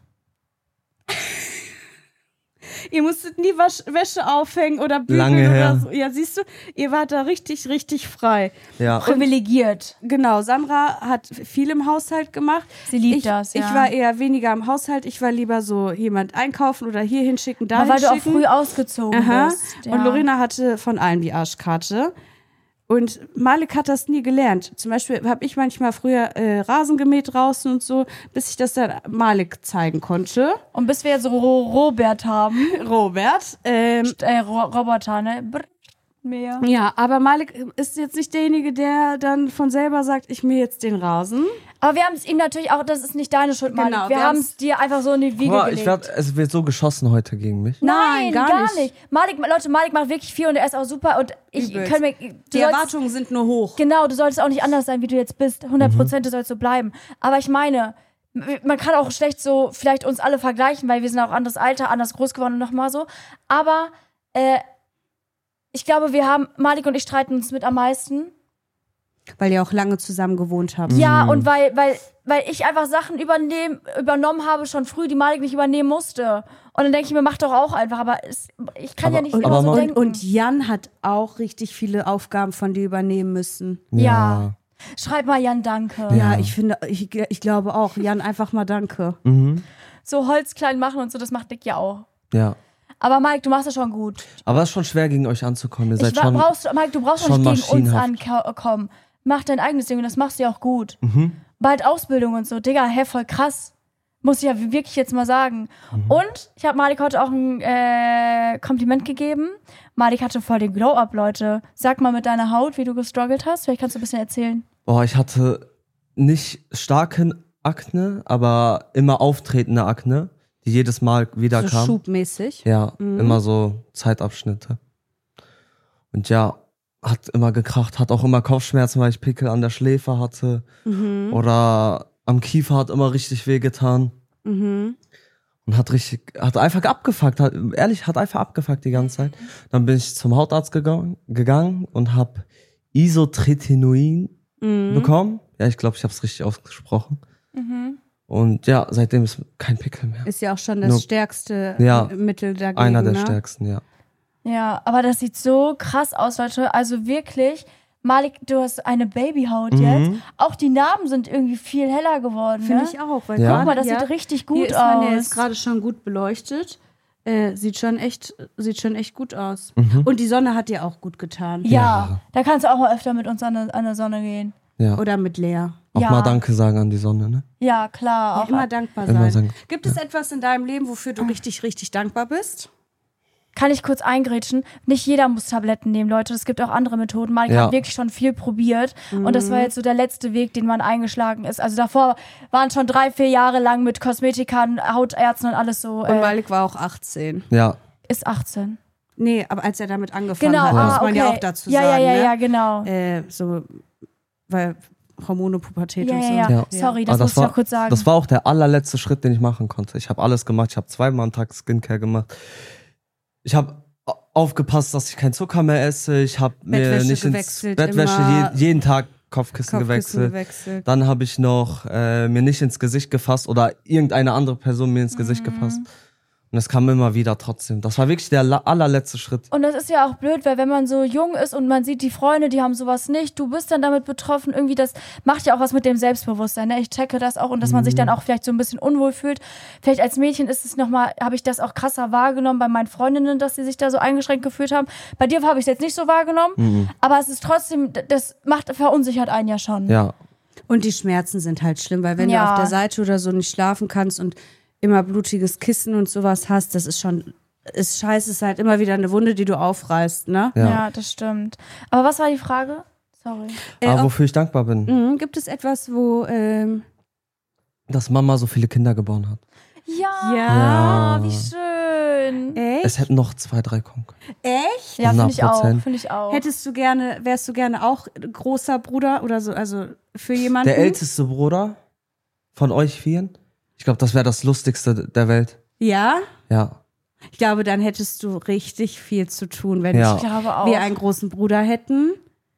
Ihr musstet nie Wäsche aufhängen oder bügeln Lange oder her. so. Ja, siehst du, ihr wart da richtig, richtig frei. Ja. Privilegiert. Genau, Sandra hat viel im Haushalt gemacht. Sie liebt das, ja. Ich war eher weniger im Haushalt. Ich war lieber so jemand einkaufen oder hier hinschicken, da Aber weil du auch hinschicken. früh ausgezogen Aha. bist. Ja. Und Lorena hatte von allem die Arschkarte. Und Malik hat das nie gelernt. Zum Beispiel habe ich manchmal früher Rasen gemäht draußen und so, bis ich das dann Malik zeigen konnte. Und bis wir jetzt Robert haben. Robert. Roboter, ne? Brr, mehr. Ja, aber Malik ist jetzt nicht derjenige, der dann von selber sagt, ich mähe jetzt den Rasen. Aber wir haben es ihm natürlich auch, das ist nicht deine Schuld, Malik. Genau, wir wir haben haben's- es dir einfach so in die Wiege Boah, gelegt. es wird so geschossen heute gegen mich. Nein, gar gar nicht. nicht. Malik macht wirklich viel und er ist auch super. Und ich Übelst. kann mir. Die Erwartungen sind nur hoch. Genau, du solltest auch nicht anders sein, wie du jetzt bist. 100%, du sollst so bleiben. Aber ich meine, man kann auch schlecht so vielleicht uns alle vergleichen, weil wir sind auch anderes Alter, anders groß geworden und nochmal so. Aber ich glaube, Malik und ich streiten uns mit am meisten. Weil ihr auch lange zusammen gewohnt habt. Ja, und weil ich einfach Sachen übernommen habe schon früh, die Malik nicht übernehmen musste. Und dann denke ich mir, mach doch auch einfach. Aber ich kann ja nicht aber immer so man- denken. Und Jan hat auch richtig viele Aufgaben von dir übernehmen müssen. Ja. Schreib mal Jan, danke. Ja, ich finde, ich glaube auch. Jan, einfach mal danke. Mhm. So Holz klein machen und so, das macht Dick ja auch. Ja. Aber Mike, du machst das schon gut. Aber es ist schon schwer, gegen euch anzukommen. Ihr seid schon. Mike, du brauchst doch schon nicht gegen uns maschinenhaft. ankommen. Mach dein eigenes Ding und das machst du ja auch gut. Bald Ausbildung und so. Digga, voll krass. Muss ich ja wirklich jetzt mal sagen. Und ich habe Malik heute auch ein Kompliment gegeben. Malik hatte voll den Glow-Up, Leute. Sag mal mit deiner Haut, wie du gestruggelt hast. Vielleicht kannst du ein bisschen erzählen. Boah, ich hatte nicht starke Akne, aber immer auftretende Akne, die jedes Mal wieder So kam. schubmäßig. Ja, immer so Zeitabschnitte. Und ja, hat immer gekracht, hat auch immer Kopfschmerzen, weil ich Pickel an der Schläfe hatte. Oder am Kiefer hat immer richtig wehgetan. Und hat einfach abgefuckt, hat einfach abgefuckt die ganze Zeit. Dann bin ich zum Hautarzt gegangen und habe Isotretinoin bekommen. Ja, ich glaube, ich habe es richtig ausgesprochen. Und ja, seitdem ist kein Pickel mehr. Ist ja auch schon das Nur- stärkste Ja, Mittel dagegen. Einer der ne? stärksten, ja. Ja, aber das sieht so krass aus, Leute. Also wirklich, Malik, du hast eine Babyhaut jetzt. Auch die Narben sind irgendwie viel heller geworden. Finde ne? ich auch. Weil Ja. Guck mal, das ja, sieht richtig hier gut ist man ja aus. jetzt gerade schon gut beleuchtet. Sieht schon echt gut aus. Und die Sonne hat dir auch gut getan. Ja, da kannst du auch mal öfter mit uns an der Sonne gehen. Ja. Oder mit Lea. Auch Ja. mal Danke sagen an die Sonne, ne? Ja, klar. Ja, Auch immer dankbar Immer sein. sagen. Gibt es etwas in deinem Leben, wofür du richtig, richtig dankbar bist? Kann ich kurz eingrätschen? Nicht jeder muss Tabletten nehmen, Leute. Es gibt auch andere Methoden. Malik Ja. hat wirklich schon viel probiert. Und das war jetzt so der letzte Weg, den man eingeschlagen ist. Also davor waren schon 3-4 Jahre lang mit Kosmetikern, Hautärzten und alles so. Und Malik war auch 18. Ja. Ist 18. Nee, aber als er damit angefangen Genau, hat, muss man okay. ja auch dazu ja, sagen. Ja, ne? ja, genau. So, weil Hormone, Pubertät Ja, und so. ja, ja. Ja. Sorry, das Aber muss ich auch kurz sagen. Das war auch der allerletzte Schritt, den ich machen konnte. Ich habe alles gemacht. Ich habe 2-mal am Tag Skincare gemacht. Ich habe aufgepasst, dass ich keinen Zucker mehr esse. Ich habe mir Bettwäsche nicht ins gewechselt Bettwäsche immer. jeden Tag Kopfkissen Kopfkissen gewechselt. gewechselt. Dann habe ich noch mir nicht ins Gesicht gefasst oder irgendeine andere Person mir ins Gesicht gefasst. Und es kam immer wieder trotzdem. Das war wirklich der allerletzte Schritt. Und das ist ja auch blöd, weil wenn man so jung ist und man sieht die Freunde, die haben sowas nicht, du bist dann damit betroffen, irgendwie das macht ja auch was mit dem Selbstbewusstsein, ne? Ich checke das auch und dass man sich dann auch vielleicht so ein bisschen unwohl fühlt. Vielleicht als Mädchen ist es nochmal, habe ich das auch krasser wahrgenommen bei meinen Freundinnen, dass sie sich da so eingeschränkt gefühlt haben. Bei dir habe ich es jetzt nicht so wahrgenommen, aber es ist trotzdem, das verunsichert einen ja schon. Ja. Und die Schmerzen sind halt schlimm, weil wenn Ja. du auf der Seite oder so nicht schlafen kannst und immer blutiges Kissen und sowas hast, das ist schon ist scheiße, ist halt immer wieder eine Wunde, die du aufreißt, ne? Ja, das stimmt. Aber was war die Frage? Sorry. Aber wofür ich dankbar bin. Gibt es etwas, wo dass Mama so viele Kinder geboren hat. Ja, wie schön. echt? Es hätten noch 2, 3 kommen können. Echt? Ja, finde ich auch. 100%. Finde ich auch. Wärst du gerne auch großer Bruder oder so, also für jemanden? Der älteste Bruder von euch 4, ich glaube, das wäre das Lustigste der Welt. Ja? Ja. Ich glaube, dann hättest du richtig viel zu tun, wenn Ja. Ich glaube auch. wir einen großen Bruder hätten.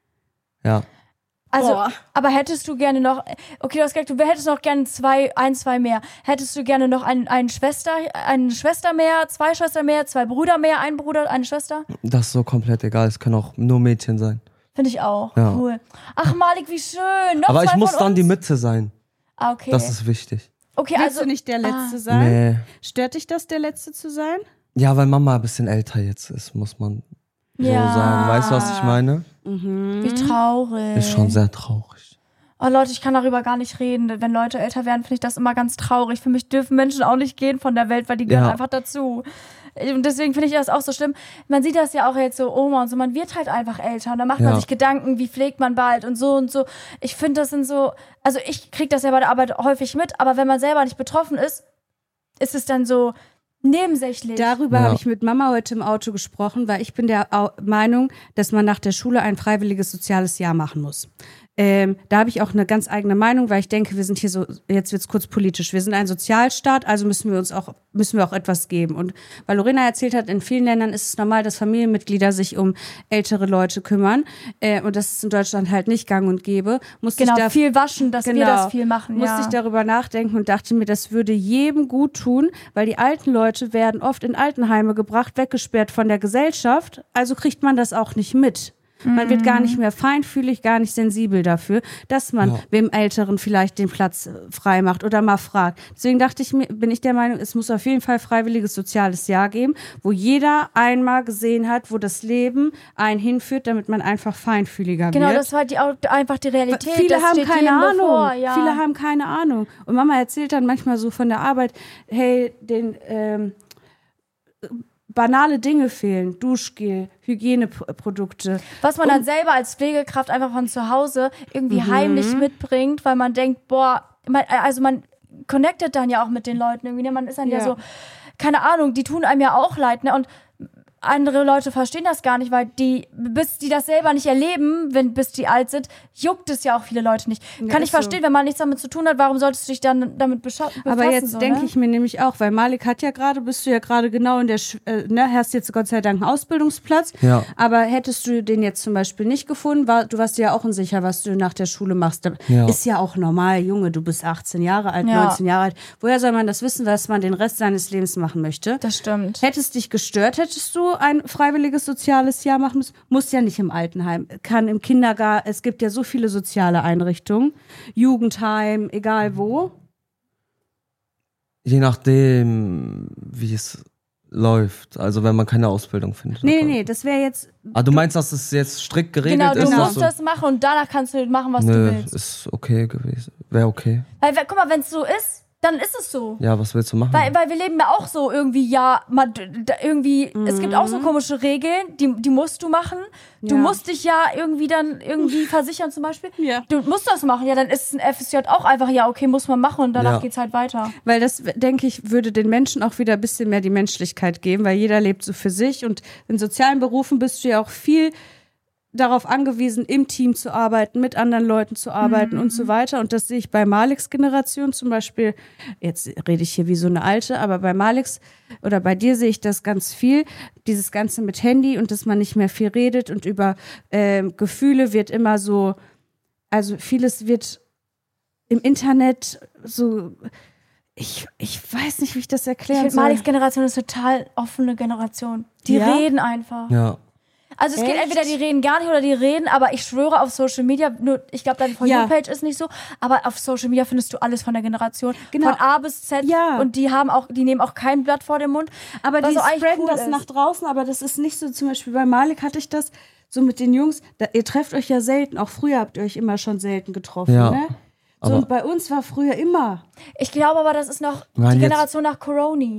Ja. Also, Boah. aber hättest du gerne noch, okay, du hast gesagt, du hättest noch gerne zwei mehr. Hättest du gerne noch eine Schwester mehr, 2 Schwestern mehr, 2 Brüder mehr, ein Bruder, eine Schwester? Das ist so komplett egal. Es können auch nur Mädchen sein. Finde ich auch. Ja. Cool. Ach, Malik, wie schön. Noch Aber 2 ich muss von dann uns? die Mitte sein. Ah, okay. Das ist wichtig. Okay, Willst also du nicht der Letzte sein? Nee. Stört dich das, der Letzte zu sein? Ja, weil Mama ein bisschen älter jetzt ist, muss man so Ja. sagen. Weißt du, was ich meine? wie traurig. Ist schon sehr traurig. Oh Leute, ich kann darüber gar nicht reden. Wenn Leute älter werden, finde ich das immer ganz traurig. Für mich dürfen Menschen auch nicht gehen von der Welt, weil die gehören einfach dazu. Und deswegen finde ich das auch so schlimm. Man sieht das ja auch jetzt so, Oma und so, man wird halt einfach älter und da macht man sich Gedanken, wie pflegt man bald und so und so. Ich finde, das sind so, also ich kriege das ja bei der Arbeit häufig mit, aber wenn man selber nicht betroffen ist, ist es dann so nebensächlich. Darüber habe ich mit Mama heute im Auto gesprochen, weil ich bin der Meinung, dass man nach der Schule ein freiwilliges soziales Jahr machen muss. Da habe ich auch eine ganz eigene Meinung, weil ich denke, wir sind hier so, jetzt wird's kurz politisch, wir sind ein Sozialstaat, also müssen wir auch etwas geben. Und weil Lorena erzählt hat, in vielen Ländern ist es normal, dass Familienmitglieder sich um ältere Leute kümmern. Und das ist in Deutschland halt nicht gang und gäbe. Viel waschen, dass wir das viel machen. Musste ich darüber nachdenken und dachte mir, das würde jedem gut tun, weil die alten Leute werden oft in Altenheime gebracht, weggesperrt von der Gesellschaft, also kriegt man das auch nicht mit. Man wird gar nicht mehr feinfühlig, gar nicht sensibel dafür, dass man wem Älteren vielleicht den Platz frei macht oder mal fragt. Deswegen bin ich der Meinung, es muss auf jeden Fall freiwilliges soziales Jahr geben, wo jeder einmal gesehen hat, wo das Leben einen hinführt, damit man einfach feinfühliger wird. Genau, das war einfach die Realität. Viele das haben steht keine jedem Ahnung. bevor, ja. Viele haben keine Ahnung. Und Mama erzählt dann manchmal so von der Arbeit, hey, banale Dinge fehlen, Duschgel, Hygieneprodukte. Was man dann selber als Pflegekraft einfach von zu Hause irgendwie heimlich mitbringt, weil man denkt, boah, man connectet dann ja auch mit den Leuten irgendwie, ne? Man ist dann ja so, keine Ahnung, die tun einem ja auch leid, ne? Und andere Leute verstehen das gar nicht, weil bis die das selber nicht erleben, bis die alt sind, juckt es ja auch viele Leute nicht. Kann ich verstehen, wenn man nichts damit zu tun hat, warum solltest du dich dann damit befassen? Aber jetzt so, denke ich mir nämlich auch, weil Malik bist du ja gerade genau in der, hast jetzt Gott sei Dank einen Ausbildungsplatz, aber hättest du den jetzt zum Beispiel nicht gefunden, du warst dir ja auch unsicher, was du nach der Schule machst. Ist ja auch normal, Junge, du bist 18 Jahre alt, 19 Jahre alt. Woher soll man das wissen, was man den Rest seines Lebens machen möchte? Das stimmt. Hättest dich gestört, hättest du ein freiwilliges soziales Jahr machen müssen. Muss ja nicht im Altenheim, kann im Kindergarten, es gibt ja so viele soziale Einrichtungen, Jugendheim, egal wo. Je nachdem, wie es läuft. Also wenn man keine Ausbildung findet. Nee, das wäre jetzt... Du meinst, dass es jetzt strikt geregelt genau, ist? du musst das machen und danach kannst du machen, was du willst. Ist okay gewesen. Wäre okay. Weil, guck mal, wenn es so ist, dann ist es so. Ja, was willst du machen? Weil wir leben ja auch so irgendwie, es gibt auch so komische Regeln, die musst du machen. Du musst dich ja irgendwie dann versichern zum Beispiel. Ja. Du musst das machen. Ja, dann ist ein FSJ auch einfach, okay, muss man machen und danach geht's halt weiter. Weil das, denke ich, würde den Menschen auch wieder ein bisschen mehr die Menschlichkeit geben, weil jeder lebt so für sich und in sozialen Berufen bist du ja auch viel darauf angewiesen, im Team zu arbeiten, mit anderen Leuten zu arbeiten und so weiter. Und das sehe ich bei Maliks Generation zum Beispiel, jetzt rede ich hier wie so eine Alte, aber bei Maliks oder bei dir sehe ich das ganz viel, dieses Ganze mit Handy und dass man nicht mehr viel redet und über Gefühle wird immer so, also vieles wird im Internet so, ich weiß nicht, wie ich das erklären soll. Maliks Generation ist total offene Generation. Die reden einfach. Ja. Also es geht entweder, die reden gar nicht oder die reden, aber ich schwöre auf Social Media, nur ich glaube, deine For You-Page ist nicht so, aber auf Social Media findest du alles von der Generation, von A bis Z und die nehmen auch kein Blatt vor den Mund. Aber die spreaden cool das nach draußen, aber das ist nicht so, zum Beispiel bei Malik hatte ich das so mit den Jungs, ihr trefft euch ja selten, auch früher habt ihr euch immer schon selten getroffen, ne? So, und bei uns war früher immer. Ich glaube aber, das ist noch die Generation nach Corona.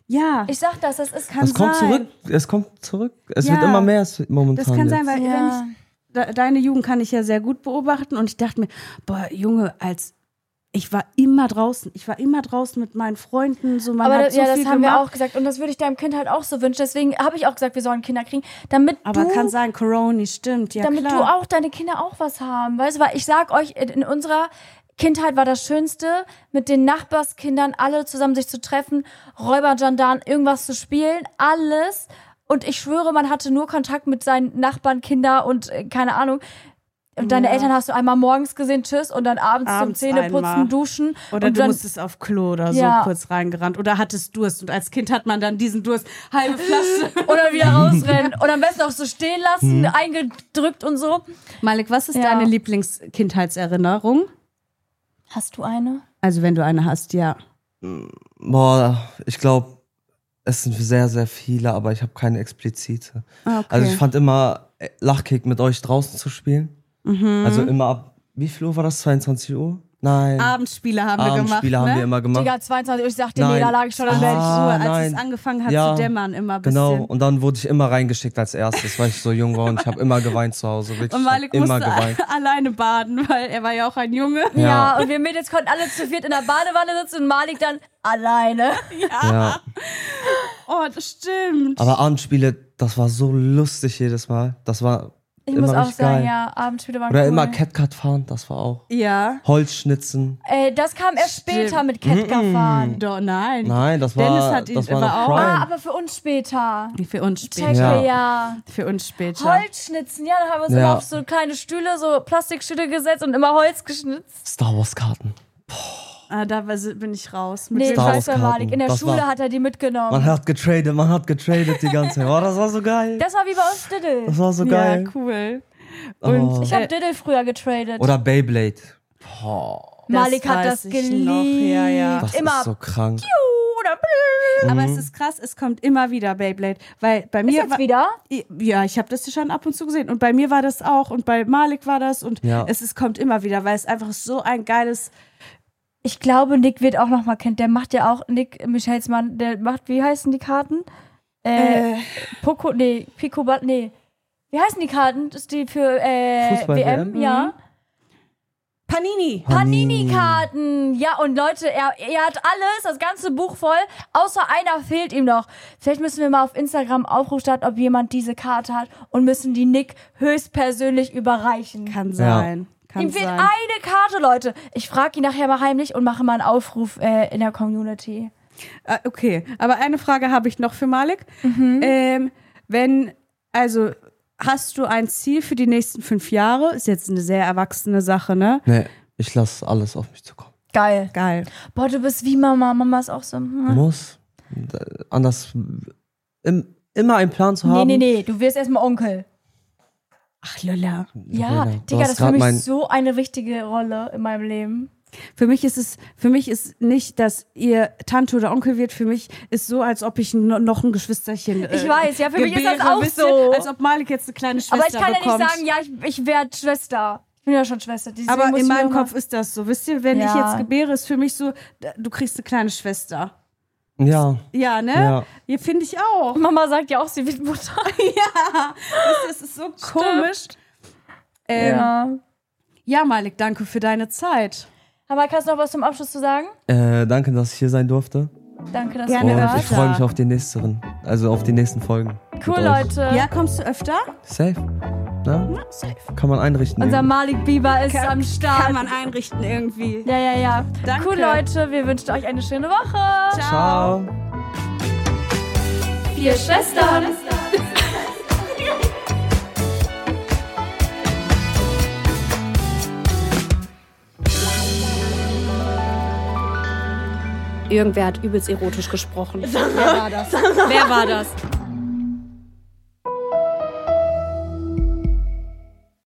Ja, Ich sag das ist kann Es kommt sein. zurück. Es kommt zurück. Es Ja. wird immer mehr momentan. Das kann sein, jetzt. weil Ja. wenn deine Jugend kann ich ja sehr gut beobachten und ich dachte mir, boah, Junge, ich war immer draußen. Ich war immer draußen mit meinen Freunden. So, man Aber hat so das viel haben wir gemacht. auch gesagt. Und das würde ich deinem Kind halt auch so wünschen. Deswegen habe ich auch gesagt, wir sollen Kinder kriegen. Damit Aber du, kann sein, Corona, stimmt, ja damit klar. du auch, deine Kinder auch was haben. Weißt du, weil ich sag euch, in unserer Kindheit war das Schönste, mit den Nachbarskindern alle zusammen sich zu treffen, Räubergendarmen, irgendwas zu spielen, alles. Und ich schwöre, man hatte nur Kontakt mit seinen Nachbarn, Kinder und keine Ahnung. Und deine Eltern hast du einmal morgens gesehen, tschüss, und dann abends zum Abends Zähneputzen, einmal. duschen. Oder und du dann, musstest auf Klo oder so Ja. kurz reingerannt. Oder hattest Durst. Und als Kind hat man dann diesen Durst, halbe Flasche. oder wieder rausrennen. Und am besten auch so stehen lassen, eingedrückt und so. Malik, was ist Ja. deine Lieblingskindheitserinnerung? Hast du eine? Also wenn du eine hast, ja. Boah, ich glaube, es sind sehr, sehr viele, aber ich habe keine explizite. Ah, okay. Also ich fand immer Lachkick mit euch draußen zu spielen. Mhm. Also immer ab, wie viel Uhr war das? 22 Uhr? Nein. Abendspiele haben wir gemacht, Abendspiele haben wir ne? immer gemacht. Digga, 22 Uhr, ich sag dir, nee, Nein. da lag ich schon im Um Bett. 11 Uhr, als nein. es angefangen hat Ja, zu dämmern, immer ein bisschen. Genau, und dann wurde ich immer reingeschickt als erstes, weil ich so jung war und ich habe immer geweint zu Hause. Wirklich, Und Malik ich hab immer musste geweint. alleine baden, weil er war ja auch ein Junge. Ja, und wir Mädels konnten alle zu viert in der Badewanne sitzen und Malik dann alleine. Ja. Oh, das stimmt. Aber Abendspiele, das war so lustig jedes Mal. Das war Ich immer muss auch richtig sagen, geil. ja, Abendspiele waren Oder cool. immer Catcat fahren, das war auch. Ja. Holzschnitzen. Das kam erst später mit Ketka fahren. Doch, nein. Nein, das Dennis war, hat ihn- das war war noch auch- Ah, Prime. aber für uns später. Für uns später. Checke, Ja. ja. Für uns später. Holzschnitzen, ja, dann haben wir uns Ja. immer auf so kleine Stühle, so Plastikstühle gesetzt und immer Holz geschnitzt. Star Wars Karten. Ah, da bin ich raus. Mit Nee, ich Star weiß bei Wars Malik. In der Das Schule war- hat er die mitgenommen. Man hat getradet die ganze Zeit. Oh, das war so geil. Das war wie bei uns Diddle. Das war so ja, geil. cool. Oh. Ich habe Diddle früher getradet. Oder Beyblade. Malik Das hat weiß das ich geliebt. noch, ja, ja. Das Immer ist so krank. oder Aber es ist krass, es kommt immer wieder Beyblade. Weil bei mir jetzt wieder? Ja, ich habe das schon ab und zu gesehen. Und bei mir war das auch. Und bei Malik war das. Und Ja. es kommt immer wieder, weil es einfach so ein geiles. Ich glaube, Nick wird auch noch mal kennt. Der macht ja auch, Nick Michelsmann, der macht, wie heißen die Karten? Pico, nee. Wie heißen die Karten? Das ist die für Fußball-WM? WM, ja. Panini. Panini-Karten. Ja, und Leute, er hat alles, das ganze Buch voll, außer einer fehlt ihm noch. Vielleicht müssen wir mal auf Instagram Aufruf starten, ob jemand diese Karte hat und müssen die Nick höchstpersönlich überreichen. Kann sein. Kann Ihm fehlt sein. eine Karte, Leute. Ich frage ihn nachher mal heimlich und mache mal einen Aufruf in der Community. Okay, aber eine Frage habe ich noch für Malik. Hast du ein Ziel für die nächsten 5 Jahre? Ist jetzt eine sehr erwachsene Sache, ne? Nee, ich lasse alles auf mich zukommen. Geil. Geil. Boah, du bist wie Mama. Mama ist auch so. Muss. Anders. Immer einen Plan zu haben. Nee. Du wirst erstmal Onkel. Ach, Lola. Ja, Lena, du Digga, hast das ist für grad mich so eine wichtige Rolle in meinem Leben. Für mich ist nicht, dass ihr Tante oder Onkel wird. Für mich ist so, als ob ich noch ein Geschwisterchen. Ich weiß, ja, für mich ist das gebäre, auch wisst so. ihr? Als ob Malik jetzt eine kleine Schwester Aber ich kann bekommt. ja nicht sagen, ja, ich werde Schwester. Ich bin ja schon Schwester. Deswegen Aber muss in ich meinem mir immer- Kopf ist das so. Wisst ihr, wenn ich Ja. jetzt gebäre, ist für mich so, du kriegst eine kleine Schwester. Ja. Ja, ne? Ja. Ja, finde ich auch. Mama sagt ja auch, sie wird Mutter. Ja, das ist so komisch. Ja, Malik, danke für deine Zeit. Aber kannst du noch was zum Abschluss zu sagen? Danke, dass ich hier sein durfte. Danke, dass Gerne du Und da ich warst. freue mich auf die nächsten, auf die nächsten Folgen. Cool, mit euch. Leute. Ja, kommst du öfter? Safe. Na? Safe. Kann man einrichten. Unser irgendwie. Malik Bieber ist am Start. Kann man einrichten irgendwie. Ja. Danke. Cool, Leute. Wir wünschen euch eine schöne Woche. Ciao. 4 Schwestern. Irgendwer hat übelst erotisch gesprochen. Wer war das?